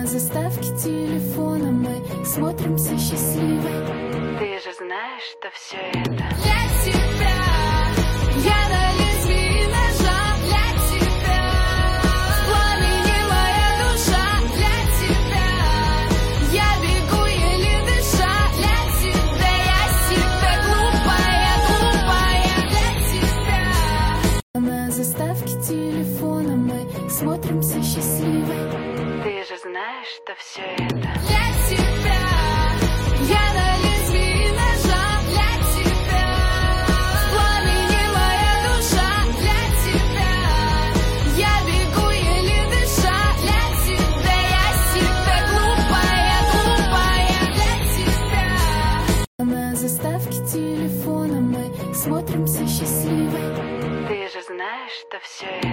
заставке телефона мы смотримся счастливой. Ты же знаешь, что все это для тебя. Я на лезвии ножа для тебя. В пламени моя душа для тебя. Я бегу еле дыша для тебя. Я себя глупая, глупая для тебя. На заставке телефона мы смотримся счастливой. Ты же знаешь, что все это для тебя. Я на лезвии ножа для тебя. В пламени моя душа для тебя. Я бегу еле дыша для тебя. Я себя глупая, глупая для тебя. На заставке телефона мы смотримся счастливой. Ты же знаешь, что все это